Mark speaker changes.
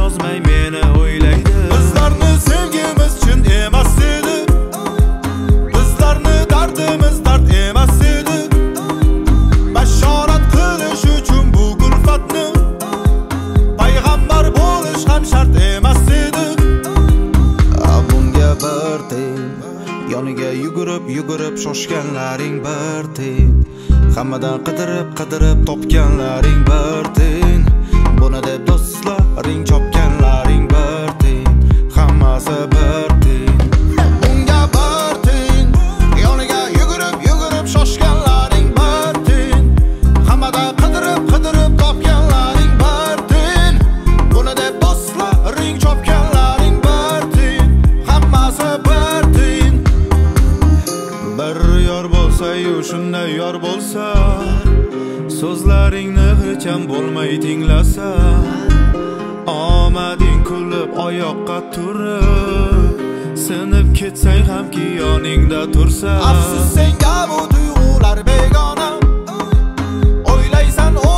Speaker 1: yozmay meni o'ylaydi.
Speaker 2: Bizlarni sevgimiz chin emas edi, bizlarni dardimiz dard emas edi. Bashorat qilish uchun bu gulfatni payg'ambar bo'lish ham shart emas edi.
Speaker 3: Bunga bir tiyin, yoniga yugurib shoshganlaring bir tiyin, hammadan qidirib topganlaring bir tiyin, buni deb do'stlaring chopganlaring bir tiyin, hammasi bir tiyin. Bunga bir tiyin, yoniga yugurib shoshganlaring bir tiyin, hammadan qidirib topganlaring bir tiyin, buni deb do'stlaring chopganlaring bir tiyin, hammasi bir tiyin.
Speaker 1: Bir yor bo'lsa-yu shunday yor bo'lsa, so'zlaringni hech ham bo'lmay tinglasa, omading kulib oyoqqa turib, sinib ketsang hamki yoningda tursa.
Speaker 2: Afsus senga bu tuyg'ular begona, o'ylaysan